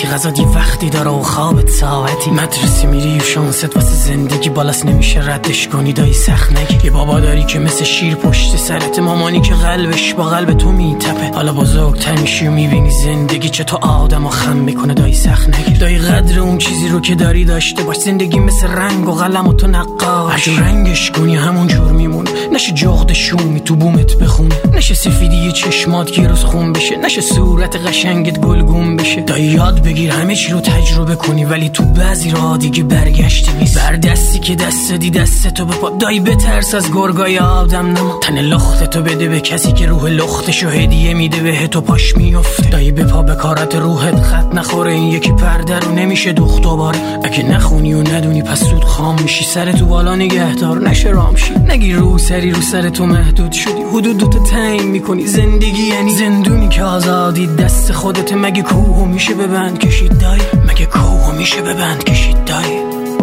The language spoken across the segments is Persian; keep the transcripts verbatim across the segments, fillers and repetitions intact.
غذا وقتی داره و خوابت ساعتی، مدرسه میری و شانست واسه زندگی بالاست نمیشه ردش کنی دایی سخت نگی. یه بابا داری که مثل شیر پشت سرت، مامانی که قلبش با قلب تو میتپه. حالا بزرگتر میشی و میبینی زندگی چه تو آدمو خم میکنه دایی سخت نگیر. دایی قدر اون چیزی رو که داری داشته باش، زندگی مثل رنگ و قلم و تو نقاش، هر رنگش کنی همون جور میمونه. نشه جغد شومی تو بومت بخونه، نشه سفیدی چشمات یه روز خون بشه، نشه صورت قشنگت گلگون بشه. دایی یاد بگیر همه چی رو تجربه کنی، ولی تو بعضی راه دیگه برگشتی نیست. بر دستی که دست دی دستتو بپا، دایی بترس از گرگای آدم نما. تن لختتو بده به کسی که روح لختشو هدیه میده به تو پاش میفته. دایی بپا به کارت روحت خط نخوره، این یکی پرده رو نمیشه دوخت دوباره. اگه نخونی و ندونی پس زود خام میشی، سر تو بالا نگهدار نشه رامشی. نگی رو سری رو سر تو محدود شدی، حدودتو تعیین میکنی. زندگی یعنی زندونی که آزادی دست خودت. مگه کوهو میشه ببند کشید دایی، مگه کوهو میشه ببند کشید دایی.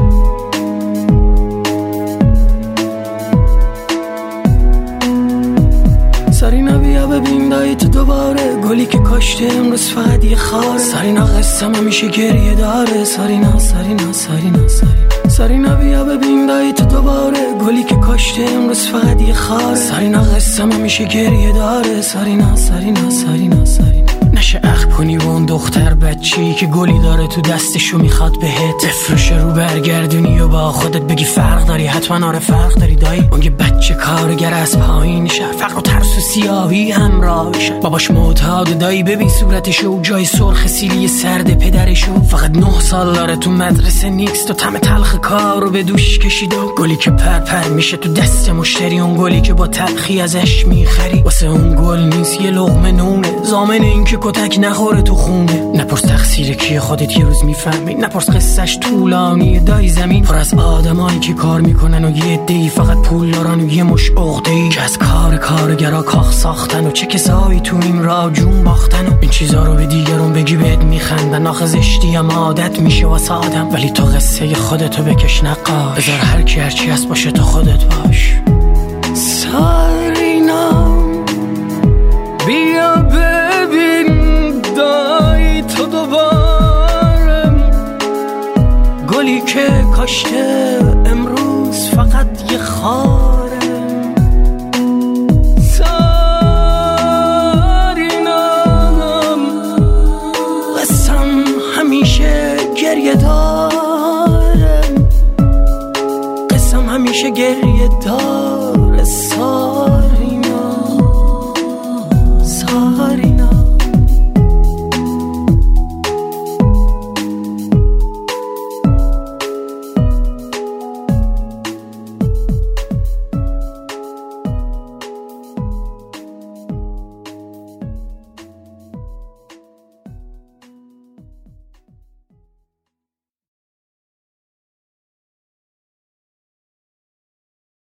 سارینا بیا ببین دایی تو دوباره، گلی که کاشته امروز فقط یه خاره. سارینا قصه همیشه گریه داره، سارینا سارینا سارینا سارینا سارینا بیا ببین دایی تو دوباره، گلی که کاشته امروز فقط یه خاره. سارینا قصه همیشه گریه داره، سارینا سارینا سارینا سارینا. نشه اخ کنی و اون دختر بچه‌ای که گلی داره تو دستشو میخواد بهت بفروشه، رو برگردونی و با خودت بگی فرق داری. حتما آره فرق داری دایی. اون یه بچه کارگر از پایین شهر، فقر و ترس و سیاهی همراهش. باباش معتاد دایی، ببین صورتشو جای سرخ سیلی سرد پدرشو. فقط نه سال داره تو مدرسه نیکست و طعم تلخ کارو به دوش کشیده. گلی که پر پر میشه تو دست مشتری، اون گلی که با تلخی ازش میخری. واسه اون گل نیست یه لقمه نونه، ضامن این که کتک نخوره تو خونه. نپرس تقصیر کیه خودت یه روز میفهمی، نپرس قصهش طولانی دای زمین پر از آدمایی که کار میکنن و یه عده‌ای فقط پول دارن و یه مش عقده‌ای که از کار کارگرا کاخ ساختن. و چه کسایی تو این راه جون باختن و این چیزا رو به دیگرون بگی بهت میخندن. آخه زشتی هم عادت میشه واسه آدم، ولی تو قصه خودتو بکش نقاش. بذار هر کی هر چی هست باشه تو خودت باش. سارینا بیا ببین دایی تو دوباره، گلی که کاشته امروز فقط یه خاره. سارینام قسم همیشه گریه داره، قسم همیشه گریه داره.